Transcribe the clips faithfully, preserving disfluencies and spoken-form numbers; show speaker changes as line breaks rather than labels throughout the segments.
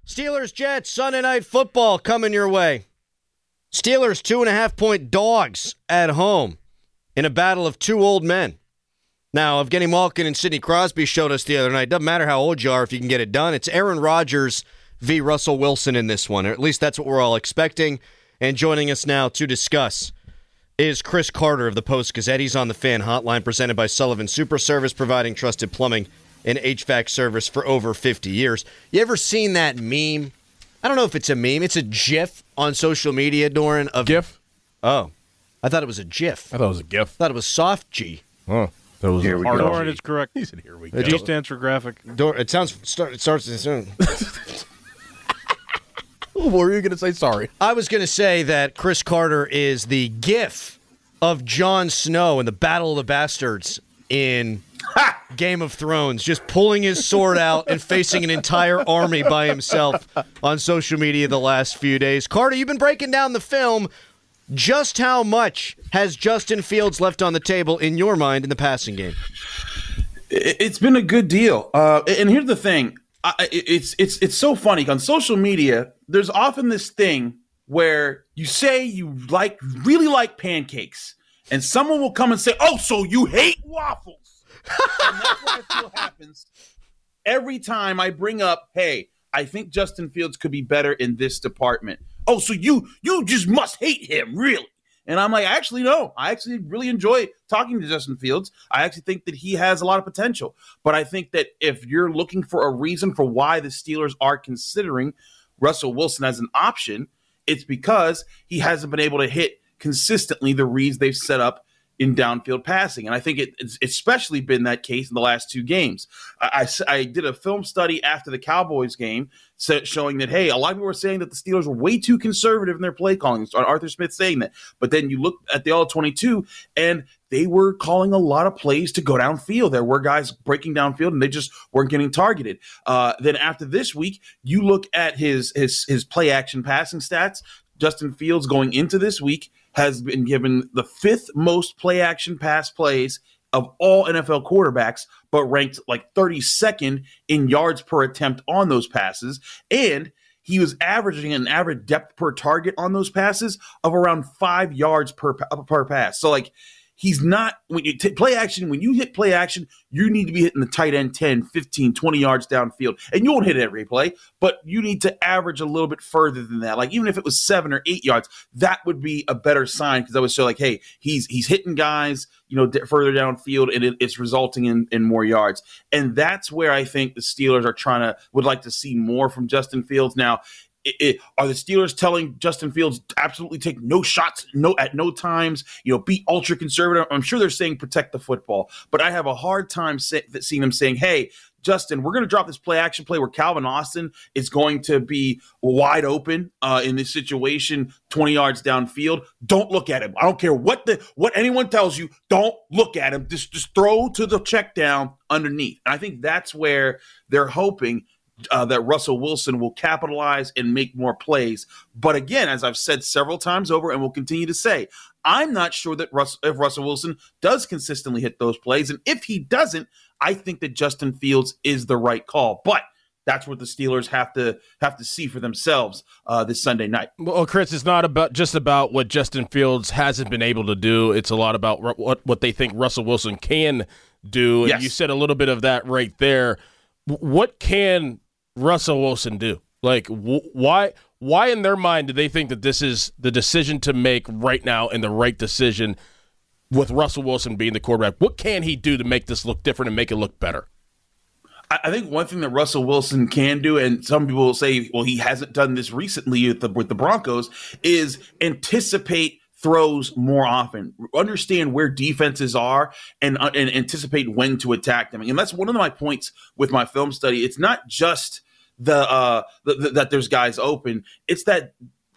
Steelers Jets Sunday Night Football coming your way. Steelers two and a half point dogs at home in a battle of two old men. Now, Evgeny Malkin and Sidney Crosby showed us the other night. Doesn't matter how old you are if you can get it done. It's Aaron Rodgers v. Russell Wilson in this one, or at least that's what we're all expecting. And joining us now to discuss is Chris Carter of the Post-Gazette. He's on the Fan Hotline, presented by Sullivan Super Service, providing trusted plumbing and H V A C service for over fifty years. You ever seen that meme? I don't know if it's a meme. It's a GIF on social media, Doran. Of
GIF?
Oh. I thought it was a GIF.
I thought it was a GIF.
I thought it was soft G.
Oh. That was
Here we
hard
go.
Doran
is
correct. He said, here we go.
G stands for graphic.
Dor- it sounds start, it starts as soon.
What were you going to say? Sorry.
I was going to say that Chris Carter is the GIF of Jon Snow in the Battle of the Bastards in Game of Thrones, just pulling his sword out and facing an entire army by himself on social media the last few days. Carter, you've been breaking down the film. Just how much has Justin Fields left on the table in your mind in the passing game?
It's been a good deal. Uh, and here's the thing. I, it's it's it's so funny. On social media, there's often this thing where you say you like really like pancakes, and someone will come and say, "Oh, so you hate waffles?" And that's what I feel happens every time I bring up, "Hey, I think Justin Fields could be better in this department." Oh, so you you just must hate him, really? And I'm like, actually, no. I actually really enjoy talking to Justin Fields. I actually think that he has a lot of potential. But I think that if you're looking for a reason for why the Steelers are considering Russell Wilson as an option, it's because he hasn't been able to hit consistently the reads they've set up in downfield passing. And I think it, it's especially been that case in the last two games. I, I, I did a film study after the Cowboys game showing that, hey, a lot of people were saying that the Steelers were way too conservative in their play calling. Arthur Smith saying that. But then you look at the all twenty-two, and they were calling a lot of plays to go downfield. There were guys breaking downfield, and they just weren't getting targeted. Uh, then after this week, you look at his his his play action passing stats. Justin Fields going into this week has been given the fifth most play action pass plays of all N F L quarterbacks, but ranked like thirty-second in yards per attempt on those passes. And he was averaging an average depth per target on those passes of around five yards per, per pass. So like, he's not, when you t- play action, when you hit play action, you need to be hitting the tight end ten, fifteen, twenty yards downfield. And you won't hit it every play, but you need to average a little bit further than that. Like even if it was seven or eight yards, that would be a better sign, because I would show like, hey, he's he's hitting guys, you know, d- further downfield, and it, it's resulting in, in more yards. And that's where I think the Steelers are trying to, would like to see more from Justin Fields. Now, It, it, are the Steelers telling Justin Fields absolutely take no shots, no at no times, you know, be ultra conservative? I'm sure they're saying protect the football, but I have a hard time say, seeing them saying, hey, Justin, we're going to drop this play action play where Calvin Austin is going to be wide open uh, in this situation, twenty yards downfield. Don't look at him. I don't care what the what anyone tells you. Don't look at him. Just just throw to the check down underneath. And I think that's where they're hoping Uh, that Russell Wilson will capitalize and make more plays. But again, as I've said several times over and will continue to say, I'm not sure that Russ, if Russell Wilson does consistently hit those plays. And if he doesn't, I think that Justin Fields is the right call. But that's what the Steelers have to have to see for themselves uh, this Sunday night.
Well, Chris, it's not about just about what Justin Fields hasn't been able to do. It's a lot about what, what they think Russell Wilson can do. And
yes.
You said a little bit of that right there. What can Russell Wilson do? Like, wh- why why in their mind do they think that this is the decision to make right now and the right decision with Russell Wilson being the quarterback? What can he do to make this look different and make it look better?
I, I think one thing that Russell Wilson can do, and some people will say, well, he hasn't done this recently with the, with the Broncos, is anticipate throws more often, understand where defenses are, and, uh, and anticipate when to attack them. And that's one of my points with my film study. It's not just the, uh, the, the that there's guys open. It's that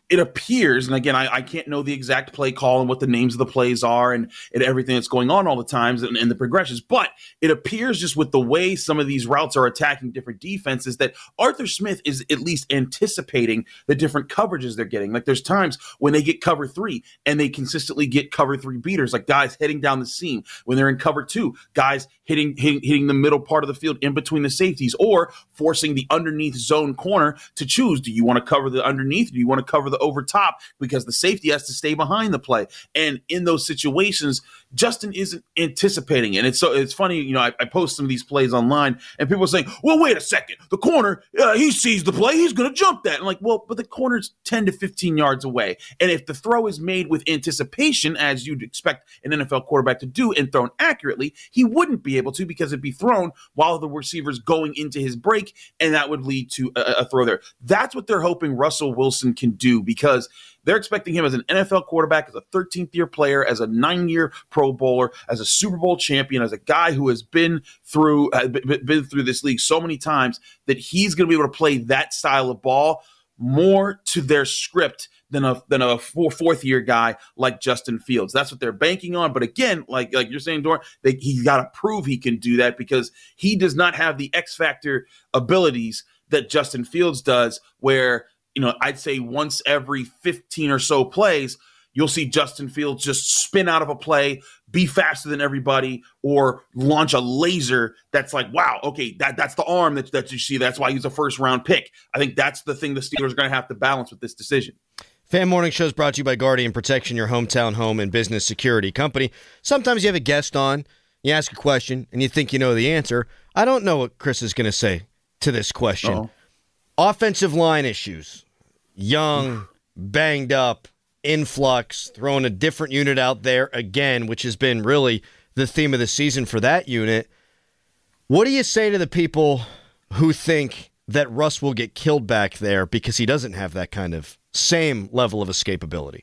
it appears, and again, I, I can't know the exact play call and what the names of the plays are and, and everything that's going on all the times and, and the progressions, but it appears just with the way some of these routes are attacking different defenses that Arthur Smith is at least anticipating the different coverages they're getting. Like there's times when they get cover three and they consistently get cover three beaters, like guys heading down the seam. When they're in cover two, guys hitting, hitting, hitting the middle part of the field in between the safeties or forcing the underneath zone corner to choose. Do you want to cover the underneath? Do you want to cover the over top, because the safety has to stay behind the play? And in those situations, Justin isn't anticipating it. And it's so it's funny, you know, I, I post some of these plays online and people are saying, well, wait a second, the corner, uh, he sees the play, he's going to jump that. I'm like, well, but the corner's ten to fifteen yards away. And if the throw is made with anticipation, as you'd expect an N F L quarterback to do and thrown accurately, he wouldn't be able to, because it'd be thrown while the receiver's going into his break, and that would lead to a, a throw there. That's what they're hoping Russell Wilson can do, because they're expecting him as an N F L quarterback, as a thirteenth year player, as a nine-year Pro Bowler, as a Super Bowl champion, as a guy who has been through uh, been through this league so many times, that he's going to be able to play that style of ball more to their script than a than a four, fourth year guy like Justin Fields. That's what they're banking on. But again, like like you're saying, Doran, they, he's got to prove he can do that, because he does not have the X factor abilities that Justin Fields does, where, you know, I'd say once every fifteen or so plays, you'll see Justin Fields just spin out of a play, be faster than everybody, or launch a laser that's like, wow, okay, that, that's the arm that, that you see. That's why he's a first-round pick. I think that's the thing the Steelers are going to have to balance with this decision.
Fan Morning Show is brought to you by Guardian Protection, your hometown home and business security company. Sometimes you have a guest on, you ask a question, and you think you know the answer. I don't know what Chris is going to say to this question. Uh-oh. Offensive line issues. Young, banged up, influx, throwing a different unit out there again, which has been really the theme of the season for that unit. What do you say to the people who think that Russ will get killed back there because he doesn't have that kind of same level of escapability?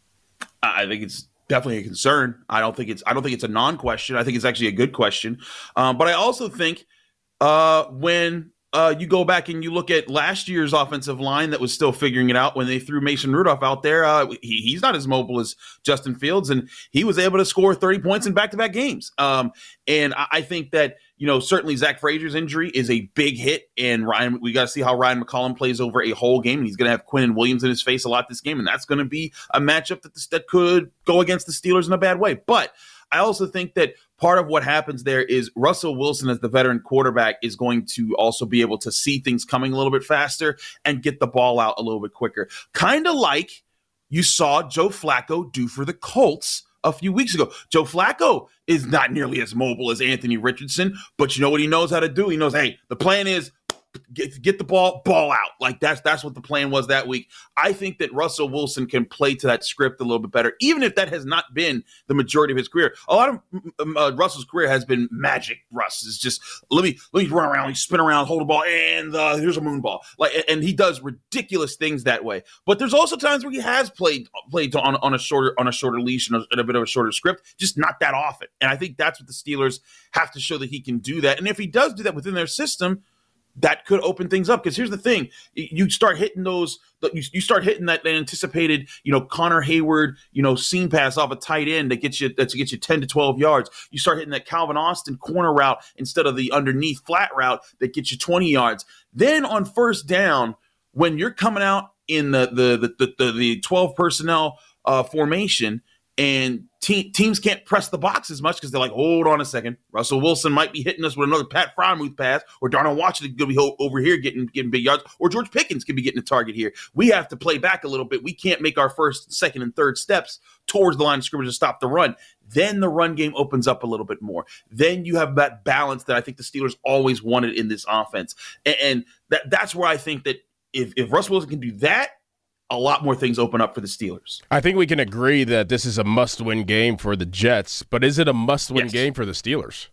I think it's definitely a concern. I don't think it's I don't think it's a non-question. I think it's actually a good question. Um, but I also think uh, when Uh, you go back and you look at last year's offensive line that was still figuring it out when they threw Mason Rudolph out there. Uh, he, he's not as mobile as Justin Fields, and he was able to score thirty points in back-to-back games. Um, and I, I think that, you know, certainly Zach Frazier's injury is a big hit, and Ryan, we got to see how Ryan McCollum plays over a whole game, and he's going to have Quinnen Williams in his face a lot this game, and that's going to be a matchup that, this, that could go against the Steelers in a bad way. But I also think that part of what happens there is Russell Wilson, as the veteran quarterback, is going to also be able to see things coming a little bit faster and get the ball out a little bit quicker. Kind of like you saw Joe Flacco do for the Colts a few weeks ago. Joe Flacco is not nearly as mobile as Anthony Richardson, but you know what he knows how to do? He knows, hey, the plan is Get, get the ball, ball out. Like that's that's what the plan was that week. I think that Russell Wilson can play to that script a little bit better, even if that has not been the majority of his career. A lot of uh, Russell's career has been magic. Russ is just let me let me run around, spin around, hold the ball, and uh, here's a moon ball. Like, and he does ridiculous things that way. But there's also times where he has played played on on a shorter on a shorter leash and a, and a bit of a shorter script, just not that often. And I think that's what the Steelers have to show, that he can do that. And if he does do that within their system, that could open things up. Because here's the thing: you start hitting those, you, you start hitting that, that anticipated, you know, Connor Hayward, you know, seam pass off a tight end that gets you that gets you ten to twelve yards. You start hitting that Calvin Austin corner route instead of the underneath flat route that gets you twenty yards. Then on first down, when you're coming out in the the the the, the, the twelve personnel uh, formation, and te- teams can't press the box as much because they're like, hold on a second, Russell Wilson might be hitting us with another Pat Freiermuth pass, or Darnell Washington could be ho- over here getting getting big yards, or George Pickens could be getting a target here. We have to play back a little bit. We can't make our first, second, and third steps towards the line of scrimmage to stop the run. Then the run game opens up a little bit more. Then you have that balance that I think the Steelers always wanted in this offense. And, and that that's where I think that if, if Russell Wilson can do that, a lot more things open up for the Steelers.
I think we can agree that this is a must-win game for the Jets, but is it a must-win yes. game for the Steelers?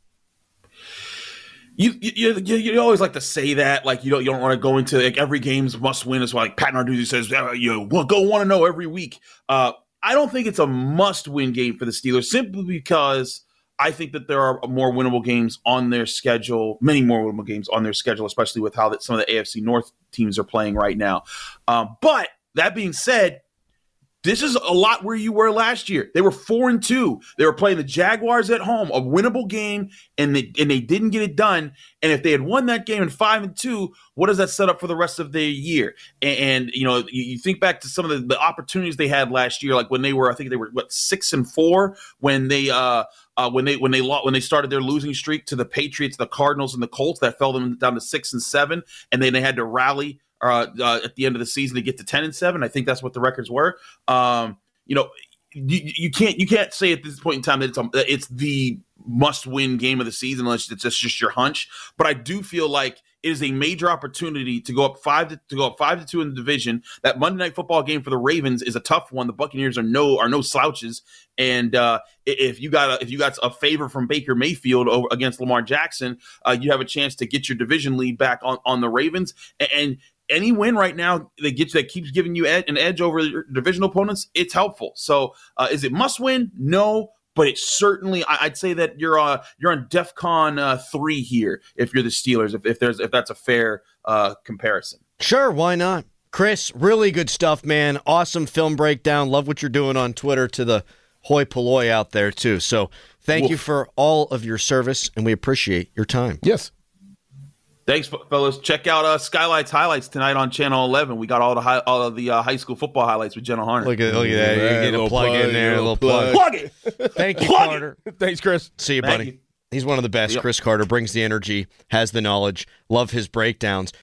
You, you you you always like to say that, like you don't you don't want to go into like every game's must-win. It's like Pat Narduzzi says, oh, you go want to know every week. Uh, I don't think it's a must-win game for the Steelers, simply because I think that there are more winnable games on their schedule, many more winnable games on their schedule, especially with how that some of the A F C North teams are playing right now. Um, but that being said, this is a lot where you were last year. They were four and two. They were playing the Jaguars at home, a winnable game, and they and they didn't get it done. And if they had won that game in five and two, what does that set up for the rest of the year? And, and you know, you, you think back to some of the, the opportunities they had last year, like when they were, I think they were what six and four when they uh, uh when they when they when they started their losing streak to the Patriots, the Cardinals, and the Colts. That fell them down to six and seven, and then they had to rally. Uh, uh, at the end of the season to get to ten and seven. I think that's what the records were. Um, you know, you, you can't you can't say at this point in time that it's, um, it's the must-win game of the season unless it's just, just your hunch. But I do feel like it is a major opportunity to go up five to, to go up five to two in the division. That Monday Night Football game for the Ravens is a tough one. The Buccaneers are no are no slouches, and uh, if you got a, if you got a favor from Baker Mayfield over against Lamar Jackson, uh, you have a chance to get your division lead back on, on the Ravens. And, and any win right now that gets that keeps giving you ed- an edge over your divisional opponents, it's helpful. So, uh, is it must win? No. But it's certainly, I'd say that you're uh, you're on DEFCON uh, three here if you're the Steelers, if, if there's if that's a fair uh, comparison.
Sure, why not? Chris, really good stuff, man. Awesome film breakdown. Love what you're doing on Twitter to the hoi polloi out there, too. So thank
Wolf.
you for all of your service, and we appreciate your time.
Yes.
Thanks, fellas. Check out uh, Skylights highlights tonight on Channel eleven. We got all the high, all of the uh, high school football highlights with Jenna Harner.
Look at, look at that.
Yeah,
You get a
little
plug,
plug,
in there, a little plug.
Plug it.
Thank you,
Plug
Carter.
Thanks, Chris.
See you,
Thank
buddy.
you.
He's one of the best.
Yep.
Chris Carter brings the energy, has the knowledge. Love his breakdowns.